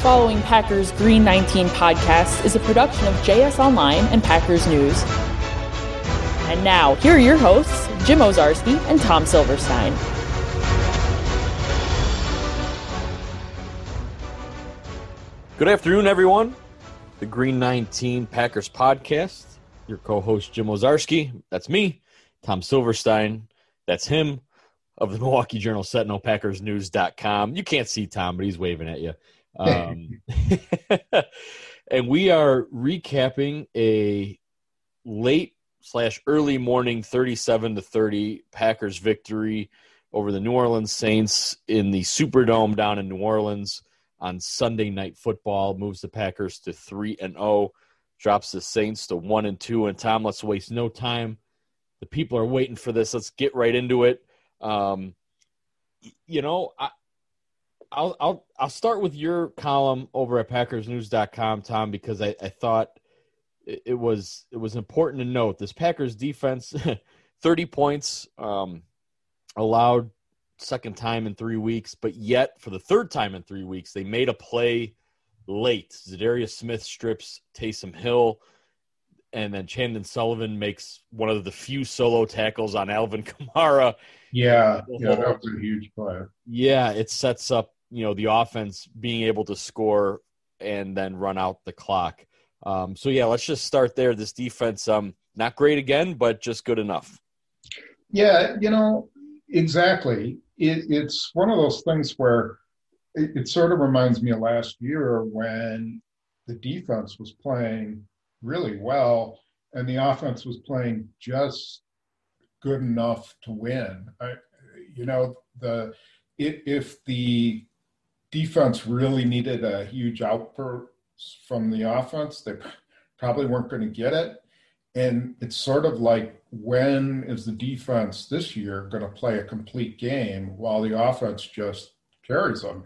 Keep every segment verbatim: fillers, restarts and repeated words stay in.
following Packers Green nineteen podcast is a production of J S Online and Packers News. And now, here are your hosts, Jim Owczarski and Tom Silverstein. Good afternoon, everyone. The Green nineteen Packers podcast. Your co-host, Jim Owczarski. That's me. Tom Silverstein. That's him, of the Milwaukee Journal Sentinel, Packers News dot com. You can't see Tom, but he's waving at you. Um, and we are recapping a late slash early morning thirty-seven to thirty Packers victory over the New Orleans Saints in the Superdome down in New Orleans on Sunday Night Football. Moves the Packers to three and oh, drops the Saints to one and two. And Tom, let's waste no time. The people are waiting for this. Let's get right into it. Um, you know, I, I'll I'll I'll start with your column over at Packers News dot com, Tom, because I, I thought it, it was it was important to note this Packers defense, thirty points um, allowed, second time in three weeks, but yet for the third time in three weeks they made a play late. Zadarius Smith strips Taysom Hill. And then Chandon Sullivan makes one of the few solo tackles on Alvin Kamara. Yeah, yeah, that was a huge play. Yeah, it sets up, you know, the offense being able to score and then run out the clock. Um, so, yeah, let's just start there. This defense, um, not great again, but just good enough. Yeah, you know, exactly. It, it's one of those things where it, it sort of reminds me of last year when the defense was playing really well, and the offense was playing just good enough to win. I, you know, the it, if the defense really needed a huge outburst from the offense, they probably weren't going to get it. And it's sort of like, when is the defense this year going to play a complete game while the offense just carries them?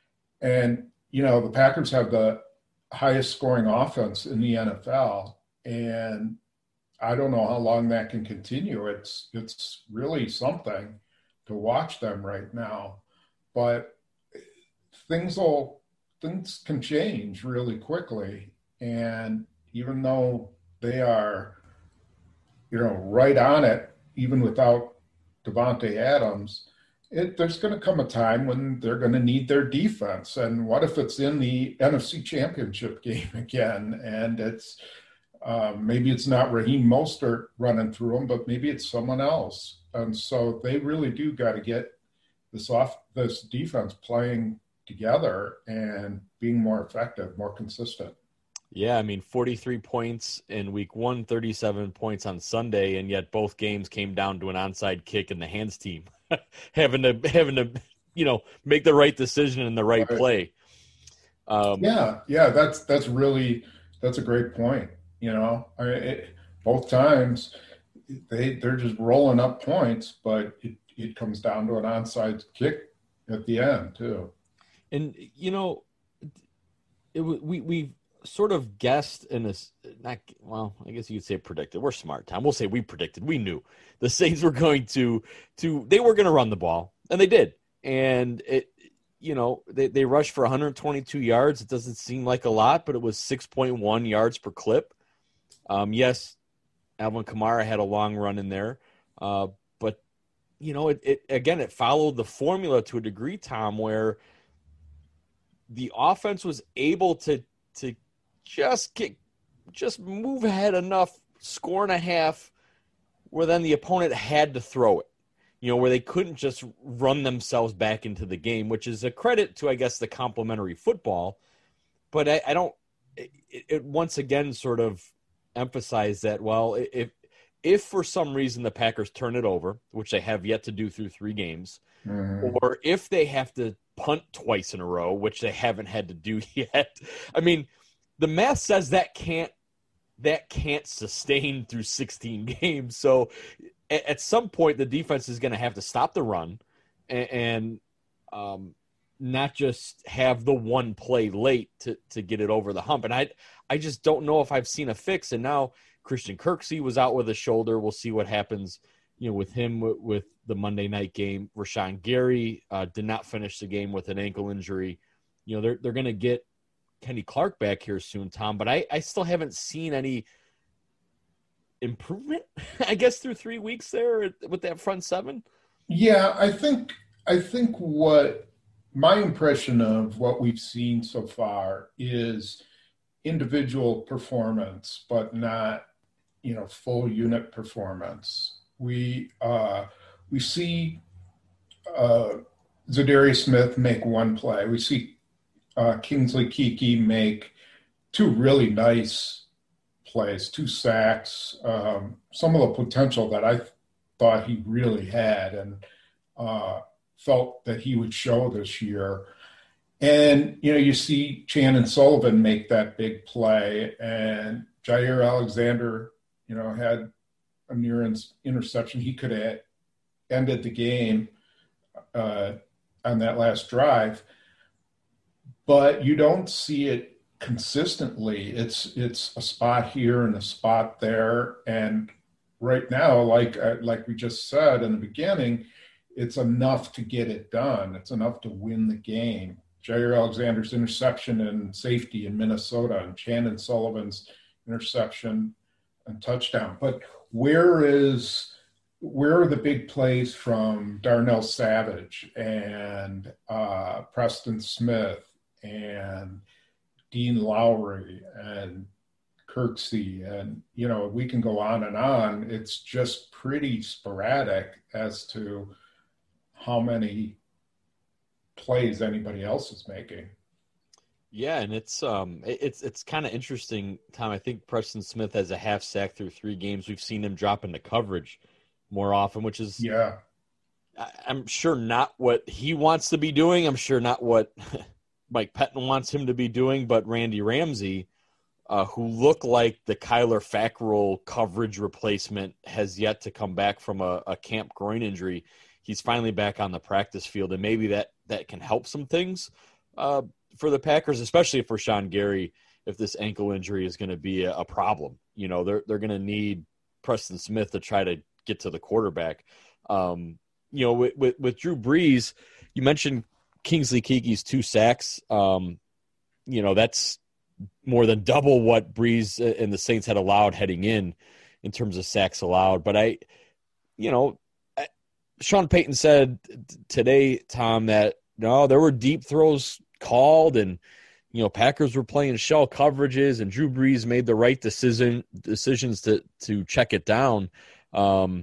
And, you know, the Packers have the highest scoring offense in the N F L, and I don't know how long that can continue. It's it's really something to watch them right now, but things will things can change really quickly. And even though they are, you know, right on it, even without Davante Adams, It, there's going to come a time when they're going to need their defense. And what if it's in the N F C Championship game again? And it's um, maybe it's not Raheem Mostert running through them, but maybe it's someone else. And so they really do got to get this off this defense playing together and being more effective, more consistent. Yeah, I mean, forty-three points in week one, thirty-seven points on Sunday, and yet both games came down to an onside kick in the hands team. having to having to you know make the right decision in the right, right. play. Um, yeah, yeah, that's that's really that's a great point. You know, I mean, it, both times they they're just rolling up points, but it, it comes down to an onside kick at the end too. And you know, it we we sort of guessed in this. Not well, I guess you could say predicted. We're smart, Tom. We'll say we predicted. We knew the Saints were going to to they were going to run the ball, and they did. And it, you know, they they rushed for one hundred twenty-two yards. It doesn't seem like a lot, but it was six point one yards per clip. Um, yes, Alvin Kamara had a long run in there, uh, but you know, it, it again it followed the formula to a degree, Tom, where the offense was able to to just get just move ahead enough, score and a half, where then the opponent had to throw it, you know, where they couldn't just run themselves back into the game, which is a credit to, I guess, the complementary football. But I, I don't it, it once again sort of emphasize that, well, if if for some reason the Packers turn it over, which they have yet to do through three games, mm-hmm. or if they have to punt twice in a row, which they haven't had to do yet, I mean, the math says that can't that can't sustain through sixteen games. So at, at some point, the defense is going to have to stop the run and, and um, not just have the one play late to, to get it over the hump. And I I just don't know if I've seen a fix. And now Christian Kirksey was out with a shoulder. We'll see what happens, you know, with him with, with the Monday night game. Rashawn Gary uh, did not finish the game with an ankle injury. You know, they're they're going to get Kenny Clark back here soon, Tom, but I, I still haven't seen any improvement, I guess, through three weeks there with that front seven. Yeah, I think I think what my impression of what we've seen so far is individual performance, but not, you know, full unit performance. We uh, we see uh, Zadarius Smith make one play. We see uh, Kingsley Keke make two really nice plays, two sacks, um, some of the potential that I thought he really had and uh, felt that he would show this year. And, you know, you see Chandon Sullivan make that big play, and Jair Alexander, you know, had a near in- interception. He could have ended the game uh, on that last drive, but you don't see it consistently. It's it's a spot here and a spot there, and right now, like uh, like we just said in the beginning, it's enough to get it done. It's enough to win the game. Jair Alexander's interception and safety in Minnesota, and Chandon Sullivan's interception and touchdown. But where is where are the big plays from Darnell Savage and uh, Preston Smith and Dean Lowry and Kirksey? And, you know, we can go on and on. It's just pretty sporadic as to how many plays anybody else is making. Yeah, and it's um it's it's kind of interesting, Tom. I think Preston Smith has a half sack through three games. We've seen him drop into coverage more often, which is yeah, I, I'm sure not what he wants to be doing. I'm sure not what Mike Pettine wants him to be doing, but Randy Ramsey, uh, who looked like the Kyler Fackrell coverage replacement, has yet to come back from a, a camp groin injury. He's finally back on the practice field, and maybe that, that can help some things uh, for the Packers, especially for Rashan Gary, if this ankle injury is going to be a, a problem. You know, they're they're going to need Preston Smith to try to get to the quarterback. Um, you know, with, with, with Drew Brees, you mentioned Kingsley Keke's two sacks. Um, you know, that's more than double what Brees and the Saints had allowed heading in, in terms of sacks allowed. But I, you know, Sean Payton said today, Tom, that no, there were deep throws called, and you know, Packers were playing shell coverages, and Drew Brees made the right decision decisions to to check it down. Um,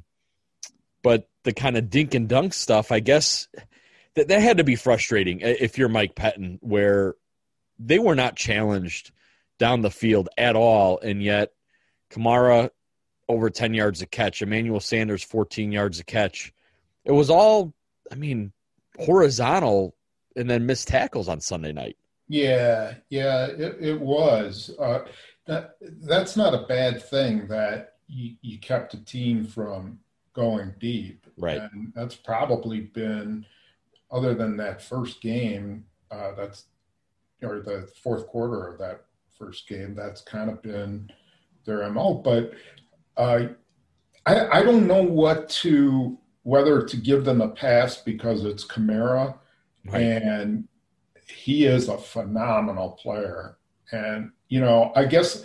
but the kind of dink and dunk stuff, I guess, that that had to be frustrating if you're Mike Pettine, where they were not challenged down the field at all, and yet Kamara over ten yards a catch, Emmanuel Sanders fourteen yards a catch. It was all, I mean, horizontal and then missed tackles on Sunday night. Yeah, yeah, it, it was. Uh, that that's not a bad thing that you, you kept a team from going deep. Right. And that's probably been, other than that first game, uh, that's or the fourth quarter of that first game, that's kind of been their M O. But uh, I, I don't know what to. whether to give them a pass because it's Kamara, right. And he is a phenomenal player. And, you know, I guess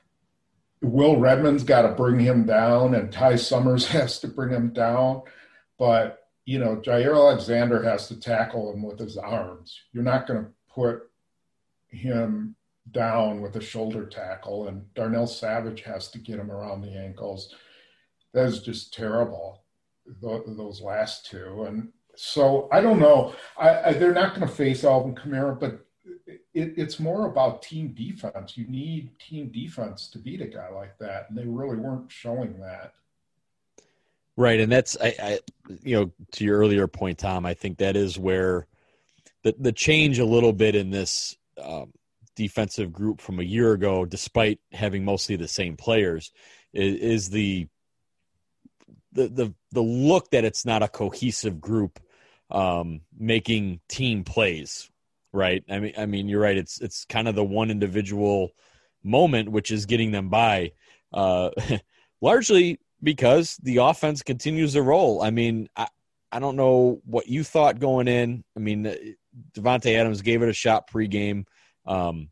Will Redmond's got to bring him down and Ty Summers has to bring him down. But, you know, Jair Alexander has to tackle him with his arms. You're not going to put him down with a shoulder tackle, and Darnell Savage has to get him around the ankles. That is just terrible. Those last two. And so I don't know. I, I, they're not going to face Alvin Kamara, but it, it's more about team defense. You need team defense to beat a guy like that, and they really weren't showing that. Right, and that's I, I you know, to your earlier point, Tom, I think that is where the the change a little bit in this um, defensive group from a year ago, despite having mostly the same players, is, is the The, the the look that it's not a cohesive group um, making team plays, right? I mean, I mean, you're right. It's it's kind of the one individual moment which is getting them by, uh, largely because the offense continues to roll. I mean, I, I don't know what you thought going in. I mean, Devontae Adams gave it a shot pregame. Um,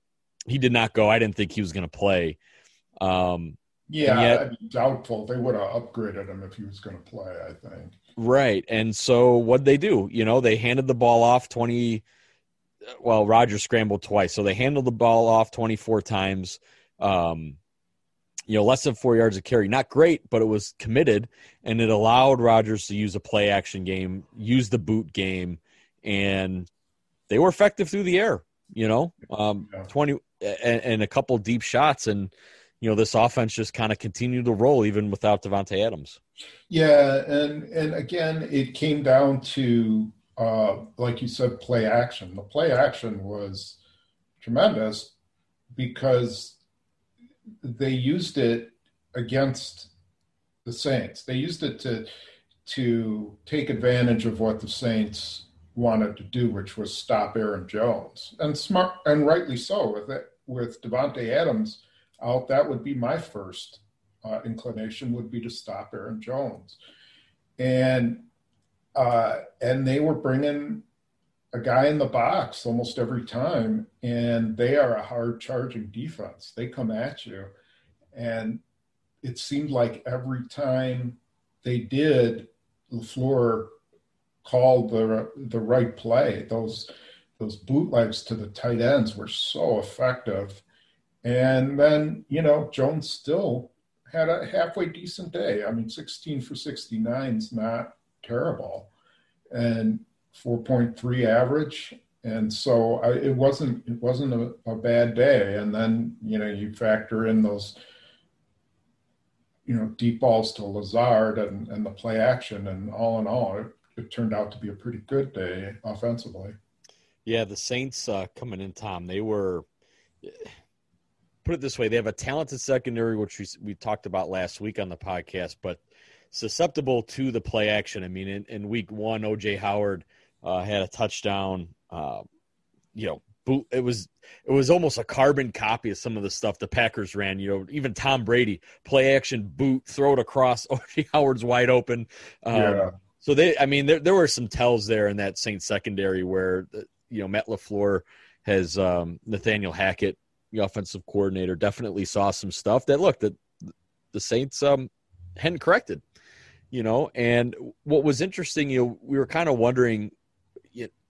he did not go. I didn't think he was going to play. Um, yeah, yet, I'd be doubtful. They would have upgraded him if he was going to play, I think. Right. And so what'd they do? You know, they handed the ball off twenty – well, Rodgers scrambled twice. So they handled the ball off twenty-four times, um, you know, less than four yards of carry. Not great, but it was committed, and it allowed Rodgers to use a play-action game, use the boot game, and they were effective through the air, you know, um, yeah. twenty and, and a couple deep shots. And, you know, this offense just kind of continued to roll even without Davante Adams. Yeah, and and again, it came down to, uh, like you said, play action. The play action was tremendous because they used it against the Saints. They used it to to take advantage of what the Saints wanted to do, which was stop Aaron Jones, and smart and rightly so. With it, with Davante Adams out, that would be my first uh, inclination would be to stop Aaron Jones, and uh, and they were bringing a guy in the box almost every time, and they are a hard charging defense. They come at you, and it seemed like every time they did, LaFleur called the the right play. Those those bootlegs to the tight ends were so effective. And then, you know, Jones still had a halfway decent day. I mean, sixteen for sixty-nine is not terrible, and four point three average. And so I, it wasn't it wasn't a, a bad day. And then, you know, you factor in those, you know, deep balls to Lazard and, and the play action, and all in all, it, it turned out to be a pretty good day offensively. Yeah, the Saints uh, coming in, Tom, they were – put it this way, they have a talented secondary, which we, we talked about last week on the podcast, but susceptible to the play action. I mean, in, in week one, O J Howard uh, had a touchdown. Uh, you know, boot, it was it was almost a carbon copy of some of the stuff the Packers ran. You know, even Tom Brady, play action, boot, throw it across. O J Howard's wide open. Um, yeah. So they, I mean, there there were some tells there in that Saints secondary where you know Matt LaFleur has um, Nathaniel Hackett, the offensive coordinator, definitely saw some stuff that look that the Saints um, hadn't corrected, you know. And what was interesting, you know, we were kind of wondering, you know,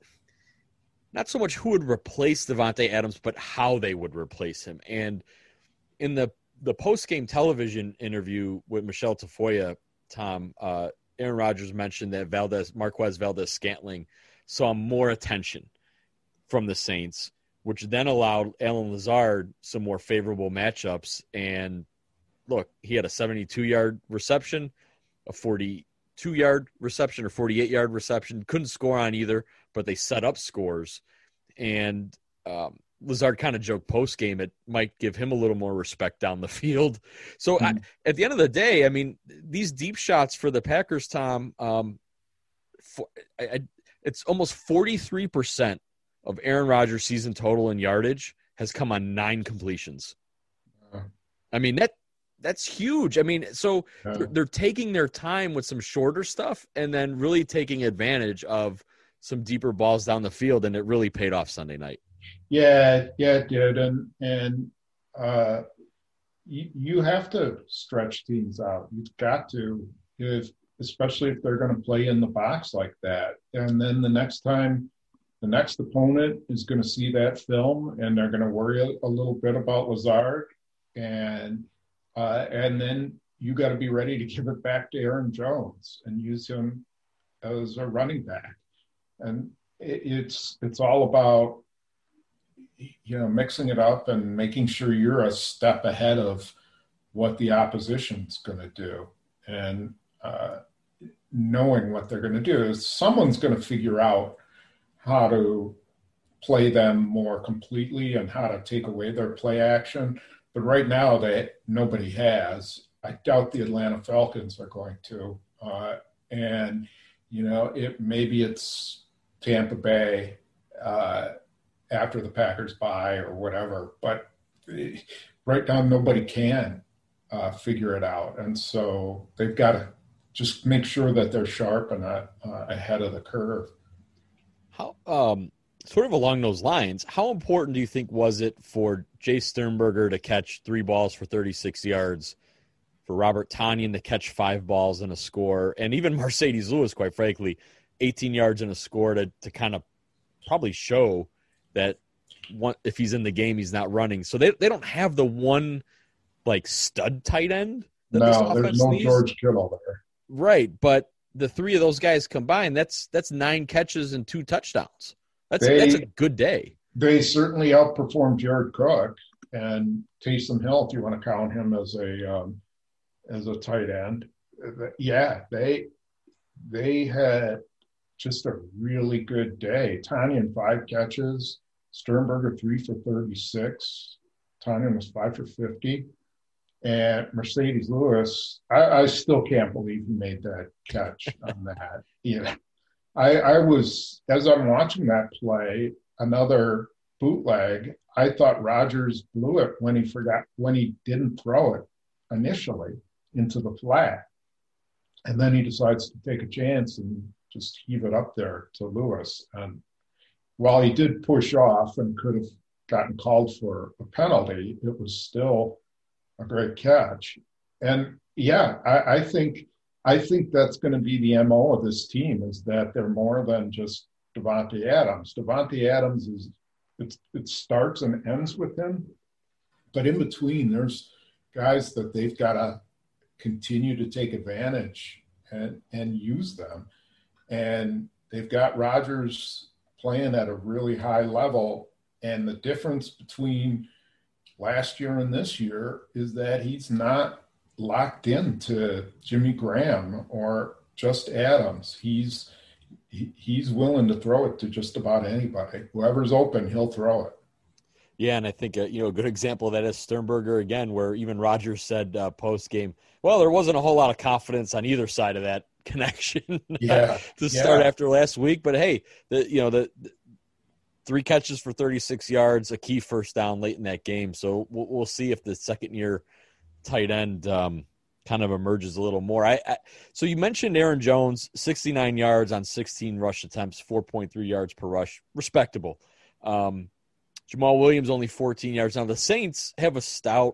not so much who would replace Davante Adams, but how they would replace him. And in the the post game television interview with Michelle Tafoya, Tom, uh, Aaron Rodgers mentioned that Valdez Marquez Valdez-Scantling saw more attention from the Saints, which then allowed Allen Lazard some more favorable matchups. And look, he had a seventy-two-yard reception, a forty-two-yard reception or forty-eight-yard reception. Couldn't score on either, but they set up scores. And um, Lazard kind of joked post-game it might give him a little more respect down the field. So mm-hmm. I, at the end of the day, I mean, these deep shots for the Packers, Tom, um, for, I, I, it's almost forty-three percent of Aaron Rodgers' season total in yardage has come on nine completions. Uh, I mean, that that's huge. I mean, so uh, they're, they're taking their time with some shorter stuff and then really taking advantage of some deeper balls down the field, and it really paid off Sunday night. Yeah, yeah, it did. And, and uh, you, you have to stretch teams out. You've got to, if, especially if they're going to play in the box like that. And then the next time, the next opponent is going to see that film, and they're going to worry a, a little bit about Lazard, and uh, and then you got to be ready to give it back to Aaron Jones and use him as a running back. And it, it's it's all about you know mixing it up and making sure you're a step ahead of what the opposition's going to do, and uh, knowing what they're going to do is someone's going to figure out how to play them more completely and how to take away their play action. But right now, they nobody has. I doubt the Atlanta Falcons are going to. Uh, and, you know, it maybe it's Tampa Bay uh, after the Packers bye or whatever. But right now, nobody can uh, figure it out. And so they've got to just make sure that they're sharp and not uh, ahead of the curve. How um sort of along those lines, how important do you think was it for Jay Sternberger to catch three balls for thirty-six yards, for Robert Tonyan to catch five balls and a score, and even Mercedes Lewis, quite frankly, eighteen yards and a score to, to kind of probably show that one, if he's in the game, he's not running. So they they don't have the one, like, stud tight end that this No, there's offense no needs. George Kittle there. Right, but the three of those guys combined, that's that's nine catches and two touchdowns. That's They- that's a good day. They certainly outperformed Jared Cook and Taysom Hill, if you want to count him as a um, as a tight end. Yeah, they they had just a really good day. Tonyan, five catches. Sternberger, three for thirty-six. Tonyan was five for fifty. And Mercedes Lewis, I, I still can't believe he made that catch on that. Yeah. I, I was, as I'm watching that play, another bootleg, I thought Rodgers blew it when he forgot, when he didn't throw it initially into the flat. And then he decides to take a chance and just heave it up there to Lewis. And while he did push off and could have gotten called for a penalty, it was still a great catch. And yeah, I, I think I think that's going to be the M O of this team, is that they're more than just Davante Adams. Davante Adams is it, it starts and ends with him, but in between there's guys that they've got to continue to take advantage and and use them. And they've got Rodgers playing at a really high level, and the difference between last year and this year is that he's not locked into Jimmy Graham or just Adams. He's he, he's willing to throw it to just about anybody. Whoever's open, he'll throw it. Yeah, and I think uh, you know a good example of that is Sternberger again, where even Rodgers said uh, post game, well, there wasn't a whole lot of confidence on either side of that connection Yeah, to start yeah. after last week. But hey, the you know the, the three catches for thirty-six yards, a key first down late in that game. So we'll, we'll see if the second year tight end um, kind of emerges a little more. I, I so you mentioned Aaron Jones, sixty-nine yards on sixteen rush attempts, four point three yards per rush, respectable. Um, Jamal Williams only fourteen yards. Now the Saints have a stout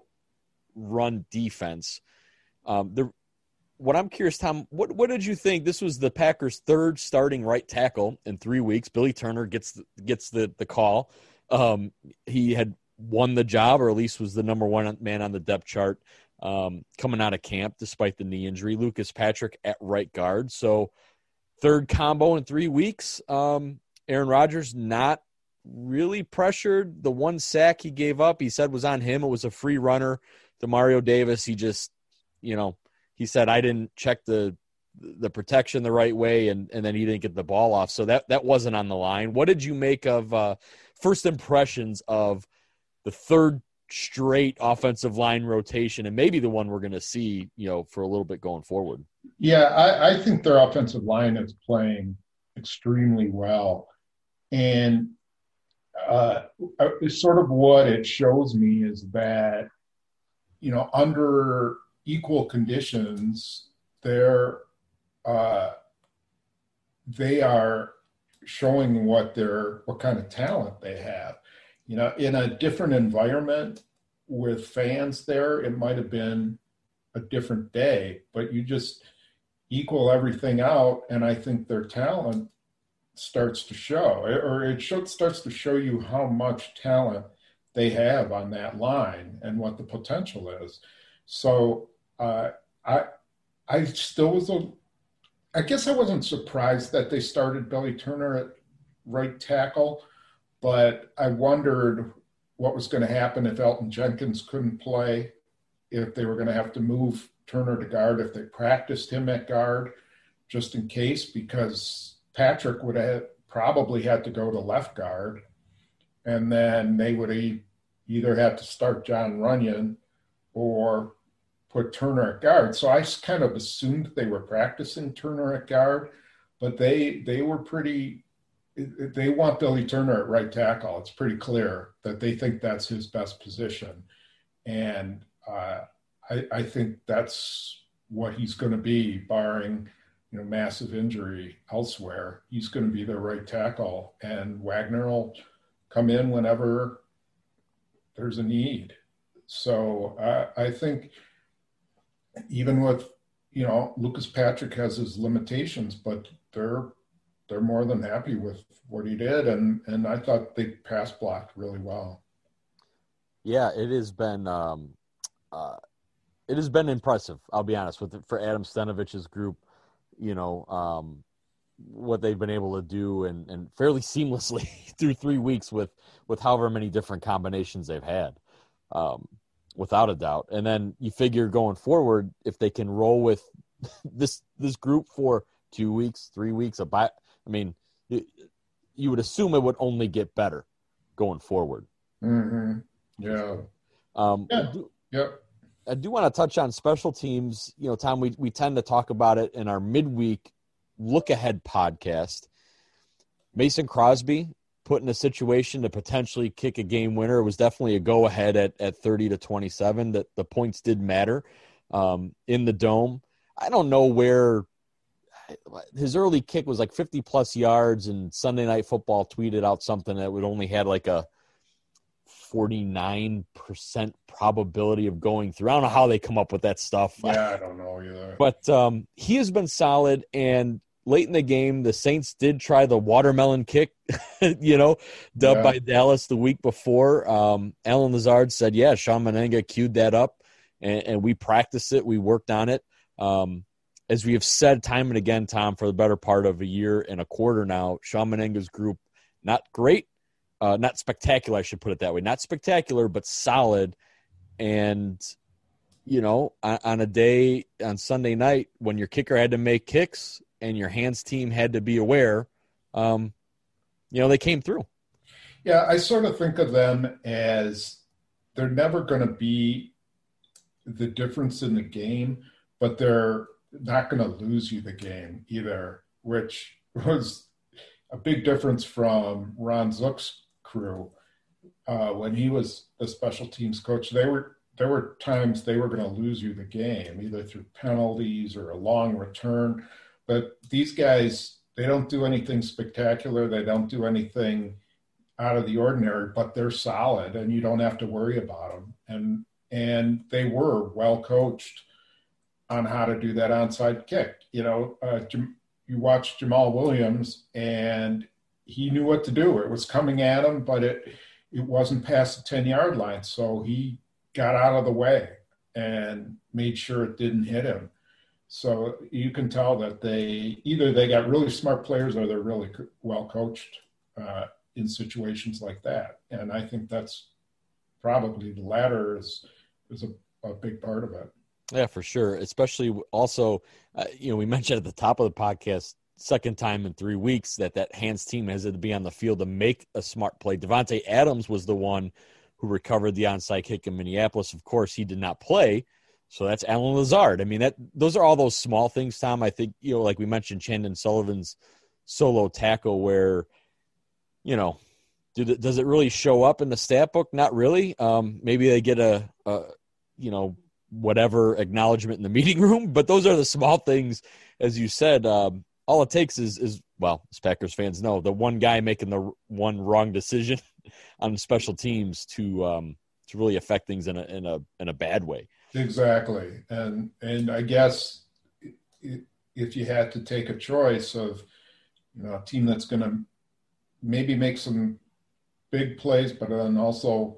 run defense. Um, the what I'm curious, Tom, what what did you think? This was the Packers' third starting right tackle in three weeks. Billy Turner gets gets the the call. Um, he had won the job, or at least was the number one man on the depth chart um, coming out of camp, despite the knee injury. Lucas Patrick at right guard. So third combo in three weeks. Um, Aaron Rodgers not really pressured. The one sack he gave up, he said was on him. It was a free runner to Mario Davis. He just, you know, he said, I didn't check the the protection the right way, and, and then he didn't get the ball off. So that, that wasn't on the line. What did you make of uh, first impressions of the third straight offensive line rotation, and maybe the one we're going to see, you know, for a little bit going forward? Yeah, I, I think their offensive line is playing extremely well. And uh, sort of what it shows me is that, you know, under equal conditions, they're uh, they are showing what they're what kind of talent they have. You know, in a different environment with fans there, it might have been a different day, but you just equal everything out, and I think their talent starts to show, or it show, starts to show you how much talent they have on that line and what the potential is. So uh, I I still was a, I guess I wasn't surprised that they started Billy Turner at right tackle, but I wondered what was going to happen if Elton Jenkins couldn't play, if they were going to have to move Turner to guard, if they practiced him at guard, just in case, because Patrick would have probably had to go to left guard, and then they would e- either have to start John Runyon or put Turner at guard. So I kind of assumed they were practicing Turner at guard, but they they were pretty – they want Billy Turner at right tackle. It's pretty clear that they think that's his best position. And uh, I, I think that's what he's going to be, barring – you know, massive injury elsewhere, he's going to be their right tackle, and Wagner will come in whenever there's a need. So I, I think even with, you know, Lucas Patrick has his limitations, but they're they're more than happy with what he did, and and I thought they pass blocked really well. Yeah, it has been um, uh, it has been impressive. I'll be honest with it, for Adam Stenovich's group. You know, um, what they've been able to do, and, and fairly seamlessly through three weeks with, with however many different combinations they've had, um, without a doubt. And then you figure going forward, if they can roll with this this group for two weeks, three weeks, a bye, I mean, you, you would assume it would only get better going forward. Mm-hmm. Yeah. Um, yeah. I do, yep. I do want to touch on special teams. You know, Tom, we, we tend to talk about it in our midweek look-ahead podcast. Mason Crosby put in a situation to potentially kick a game winner. It was definitely a go-ahead at, at thirty to twenty-seven. That the points did matter um, in the Dome. I don't know where his early kick was, like fifty-plus yards, and Sunday Night Football tweeted out something that would only had like a forty-nine percent probability of going through. I don't know how they come up with that stuff. Yeah, I don't know either. But um, he has been solid, and late in the game, the Saints did try the watermelon kick, you know, dubbed yeah. by Dallas the week before. Um, Alan Lazard said, yeah, Sean Menenga queued that up, and, and we practiced it. We worked on it. Um, as we have said time and again, Tom, for the better part of a year and a quarter now, Sean Menenga's group, not great, uh, not spectacular, I should put it that way. Not spectacular, but solid. And, you know, on, on a day on Sunday night when your kicker had to make kicks and your hands team had to be aware, um, you know, they came through. Yeah, I sort of think of them as they're never going to be the difference in the game, but they're not going to lose you the game either, which was a big difference from Ron Zook's crew. Uh, when he was the special teams coach, they were there were times they were going to lose you the game, either through penalties or a long return. But these guys, they don't do anything spectacular. They don't do anything out of the ordinary, but they're solid, and you don't have to worry about them. And and they were well coached on how to do that onside kick. You know, uh, you watch Jamal Williams, and he knew what to do. It was coming at him, but it it wasn't past the ten-yard line, so he got out of the way and made sure it didn't hit him. So you can tell that they either they got really smart players or they're really well coached uh, in situations like that. And I think that's probably the latter is is a, a big part of it. Yeah, for sure. Especially also, uh, you know, we mentioned at the top of the podcast, second time in three weeks that that hands team has to be on the field to make a smart play. Devontae Adams was the one who recovered the onside kick in Minneapolis. Of course, he did not play. So that's Alan Lazard. I mean, that those are all those small things, Tom. I think, you know, like we mentioned, Chandon Sullivan's solo tackle where, you know, do the, does it really show up in the stat book? Not really. Um, maybe they get a, a, you know, whatever acknowledgement in the meeting room, but those are the small things, as you said. Um, all it takes is, is, well, as Packers fans know, the one guy making the one wrong decision on special teams to um, to really affect things in a in a in a bad way. Exactly, and and I guess if you had to take a choice of, you know, a team that's going to maybe make some big plays, but then also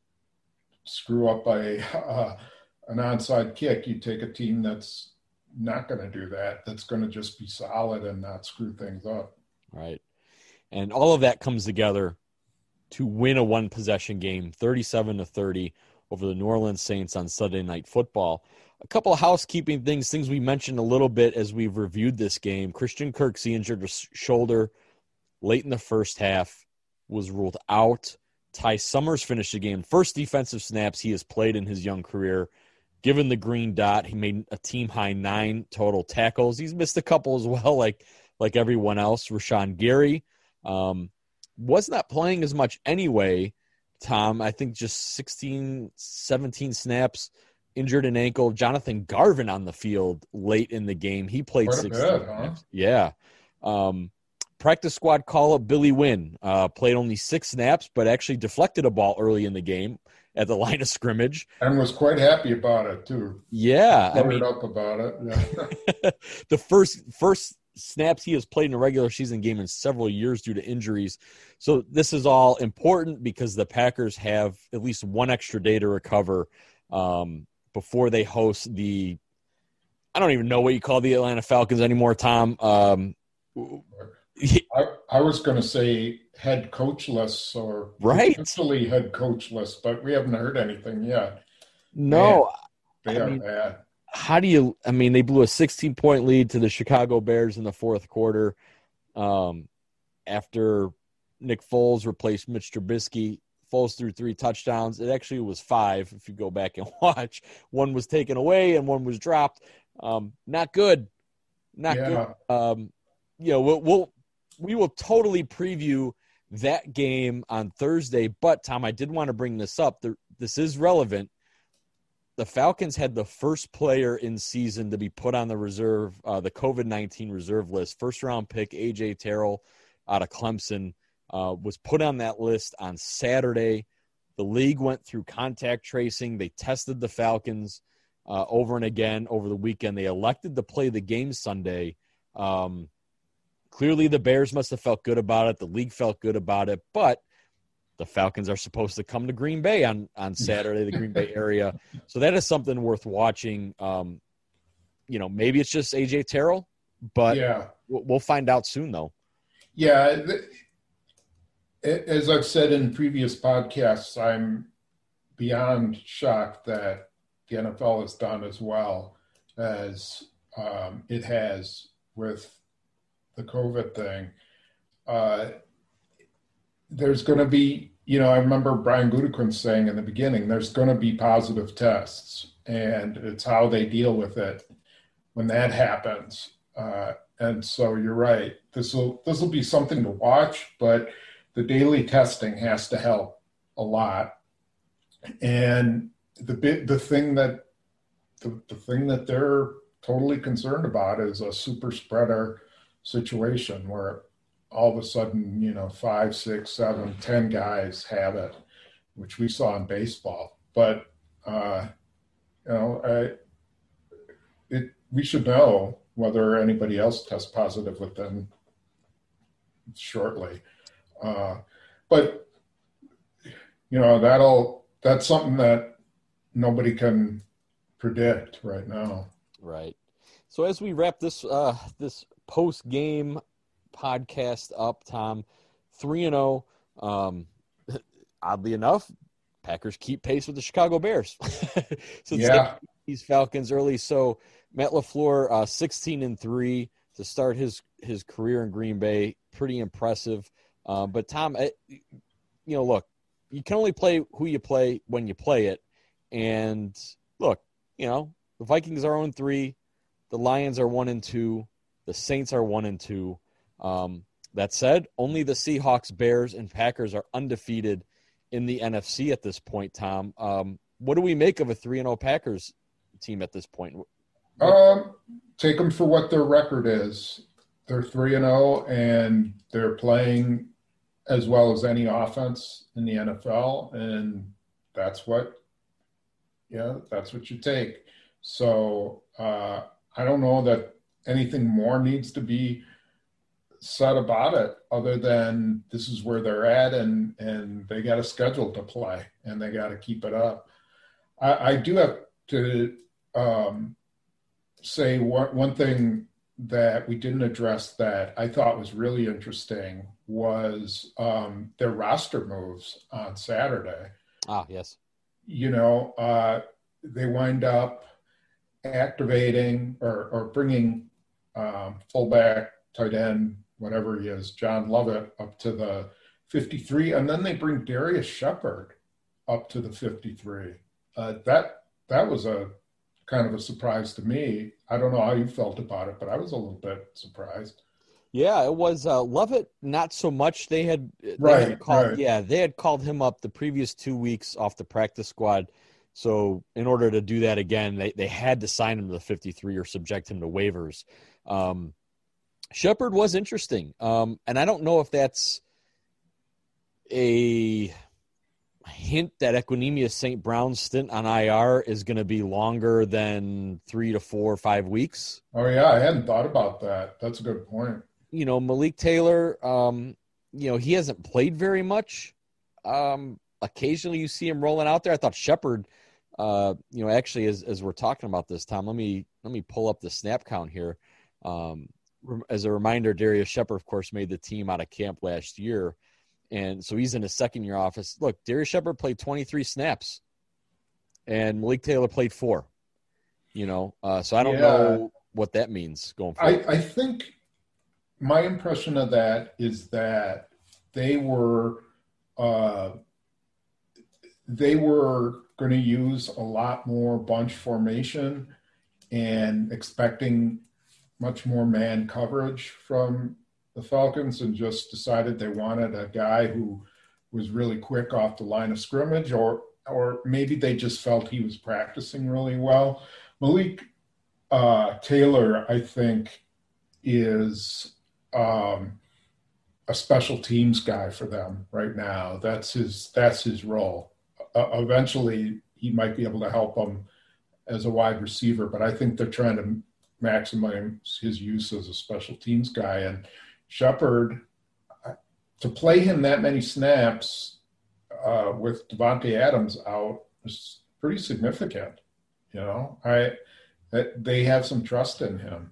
screw up a uh, an onside kick, you take a team that's not going to do that. That's going to just be solid and not screw things up. Right, and all of that comes together to win a one possession game, thirty-seven to thirty. Over the New Orleans Saints on Sunday Night Football. A couple of housekeeping things, things we mentioned a little bit as we've reviewed this game. Christian Kirksey injured his shoulder late in the first half, was ruled out. Ty Summers finished the game. First defensive snaps he has played in his young career. Given the green dot, he made a team-high nine total tackles. He's missed a couple as well, like, like everyone else. Rashawn Gary um, was not playing as much anyway, Tom. I think just sixteen, seventeen snaps injured an ankle. Jonathan Garvin on the field late in the game. He played Quite a sixteen bit, huh? snaps. Yeah. Um, practice squad call-up Billy Wynn uh, played only six snaps, but actually deflected a ball early in the game at the line of scrimmage. And was quite happy about it, too. Yeah. I Fired mean, up about it. Yeah. the first first snaps he has played in a regular season game in several years due to injuries. So this is all important because the Packers have at least one extra day to recover um, before they host the – I don't even know what you call the Atlanta Falcons anymore, Tom. Um, I, I was going to say head coachless or right. potentially head coachless, but we haven't heard anything yet. No. Man, they I are mean, bad. How do you – I mean, they blew a sixteen-point lead to the Chicago Bears in the fourth quarter um, after Nick Foles replaced Mitch Trubisky. Foles threw three touchdowns. It actually was five if you go back and watch. One was taken away and one was dropped. Um, not good. Not Yeah. good. Um, you know, we'll, we'll we will totally preview that game on Thursday. But, Tom, I did want to bring this up. There, this is relevant. The Falcons had the first player in season to be put on the reserve, uh, the COVID nineteen reserve list. First-round pick A J Terrell out of Clemson uh, was put on that list on Saturday. The league went through contact tracing. They tested the Falcons uh, over and again over the weekend. They elected to play the game Sunday. Um, clearly, the Bears must have felt good about it. The league felt good about it. But the Falcons are supposed to come to Green Bay on, on Saturday, the Green Bay area. So that is something worth watching. Um, you know, maybe it's just A J Terrell, but yeah. we'll, we'll find out soon, though. Yeah. Th- as I've said in previous podcasts, I'm beyond shocked that the N F L has done as well as um, it has with the COVID thing. Uh, there's going to be, you know, I remember Brian Gutekunst saying in the beginning, there's going to be positive tests, and it's how they deal with it when that happens. Uh, and so you're right. This will this will be something to watch, but the daily testing has to help a lot. And the bit the thing that the, the thing that they're totally concerned about is a super spreader situation where all of a sudden, you know, five, six, seven, ten guys have it, which we saw in baseball. But, uh, you know, I, it, we should know whether anybody else tests positive with them shortly. Uh, but, you know, that'll, that's something that nobody can predict right now. Right. So as we wrap this, uh, this post-game podcast up, Tom, three and oh. Um, oddly enough, Packers keep pace with the Chicago Bears. So yeah. These Falcons early. So Matt LaFleur, uh, sixteen and three to start his his career in Green Bay. Pretty impressive. Uh, but Tom, I, you know, look, you can only play who you play when you play it. And look, you know, the Vikings are oh and three, the Lions are one and two, the Saints are one and two. Um, that said, only the Seahawks, Bears, and Packers are undefeated in the N F C at this point, Tom. Um, what do we make of a three and oh Packers team at this point? Um, take them for what their record is. They're three and oh, and they're playing as well as any offense in the N F L, and that's what, yeah, that's what you take. So uh, I don't know that anything more needs to be said about it other than this is where they're at, and and they got a schedule to play and they got to keep it up. I, I do have to um, say one, one thing that we didn't address that I thought was really interesting was um, their roster moves on Saturday. Ah, yes. You know, uh, they wind up activating or, or bringing um, fullback, tight end, whatever he is, John Lovett, up to the fifty-three, and then they bring Darius Shepard up to the fifty-three. Uh, that that was a kind of a surprise to me. I don't know how you felt about it, but I was a little bit surprised. Yeah, it was uh, Lovett. Not so much. They had they right, had called, right. Yeah, they had called him up the previous two weeks off the practice squad So in order to do that again, they, they had to sign him to the fifty-three or subject him to waivers. Um, Shepard was interesting. Um, and I don't know if that's a hint that Equanimeous Saint Brown's stint on I R is going to be longer than three to four or five weeks. Oh, yeah, I hadn't thought about that. That's a good point. You know, Malik Taylor, um, you know, he hasn't played very much. Um, occasionally you see him rolling out there. I thought Shepard, uh, you know, actually as, as we're talking about this, Tom, let me, let me pull up the snap count here. Um, as a reminder, Darius Shepard, of course, made the team out of camp last year. And so he's in his second year office. Look, Darius Shepard played twenty-three snaps and Malik Taylor played four, you know? Uh, so I don't yeah. know what that means going forward. I, I think my impression of that is that they were, uh, they were going to use a lot more bunch formation and expecting much more man coverage from the Falcons, and just decided they wanted a guy who was really quick off the line of scrimmage, or or maybe they just felt he was practicing really well. Malik uh, Taylor, I think, is um, a special teams guy for them right now. That's his that's his role. Uh, eventually, he might be able to help them as a wide receiver, but I think they're trying to maximize his use as a special teams guy. And Shepard, to play him that many snaps uh, with Devontae Adams out is pretty significant. You know, I that they have some trust in him.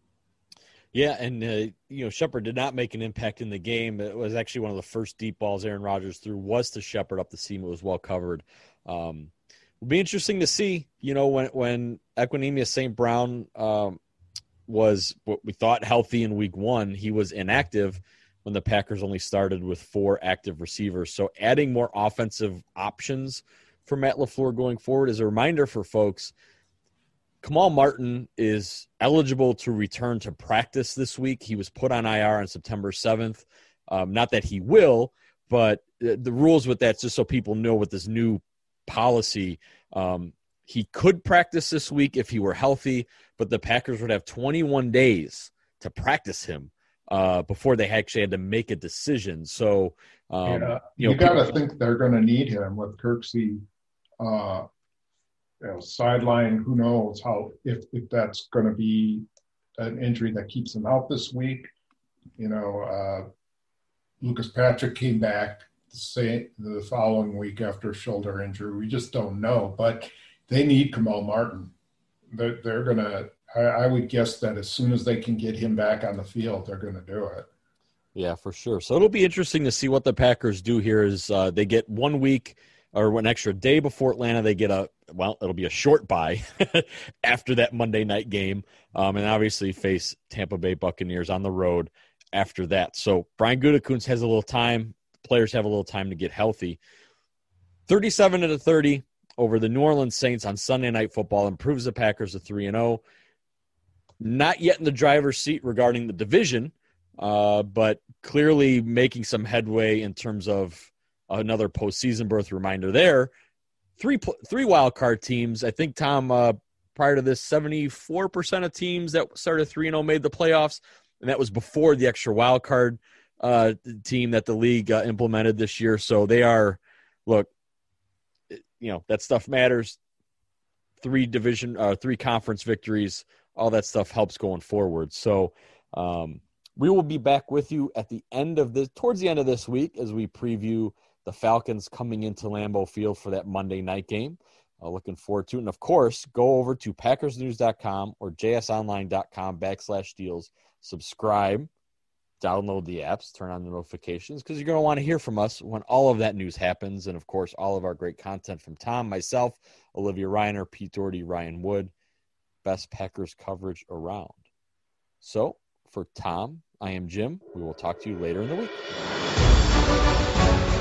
Yeah, and uh, you know, Shepard did not make an impact in the game. It was actually one of the first deep balls Aaron Rodgers threw was to Shepard up the seam. It was well covered. Um, it'll be interesting to see. You know, when when Equanimeous Saint Brown um, was what we thought healthy in week one, he was inactive when the Packers only started with four active receivers. So adding more offensive options for Matt LaFleur going forward is a reminder for folks. Kamal Martin is eligible to return to practice this week. He was put on I R on September seventh. Um, not that he will, but the rules with that, just so people know what this new policy, um, he could practice this week if he were healthy, but the Packers would have twenty-one days to practice him uh, before they actually had to make a decision. So, um, yeah. you know, you got to think they're going to need him with Kirksey, uh, you know, sideline. Who knows how if if that's going to be an injury that keeps him out this week. You know, uh, Lucas Patrick came back the, same, the following week after a shoulder injury. We just don't know, but they need Kamal Martin. They're, they're going to – I would guess that as soon as they can get him back on the field, they're going to do it. Yeah, for sure. So it'll be interesting to see what the Packers do here is uh, they get one week or an extra day before Atlanta. They get a – well, it'll be a short bye after that Monday night game, um, and obviously face Tampa Bay Buccaneers on the road after that. So Brian Gutekunst has a little time. The players have a little time to get healthy. thirty-seven to thirty. Over the New Orleans Saints on Sunday Night Football improves the Packers to three and oh. Not yet in the driver's seat regarding the division, uh, but clearly making some headway in terms of another postseason berth. Reminder there. Three three wild card teams. I think, Tom, uh, prior to this, seventy-four percent of teams that started three and oh made the playoffs, and that was before the extra wild card uh, team that the league uh, implemented this year. So they are, look, you know, that stuff matters. Three division, uh, three conference victories, all that stuff helps going forward. So um, we will be back with you at the end of this, towards the end of this week, as we preview the Falcons coming into Lambeau Field for that Monday night game. Uh, looking forward to it. And of course, go over to Packers News dot com or J S Online dot com backslash deals. Subscribe. Download the apps, turn on the notifications, because you're going to want to hear from us when all of that news happens. And, of course, all of our great content from Tom, myself, Olivia Reiner, Pete Doherty, Ryan Wood, best Packers coverage around. So, for Tom, I am Jim. We will talk to you later in the week.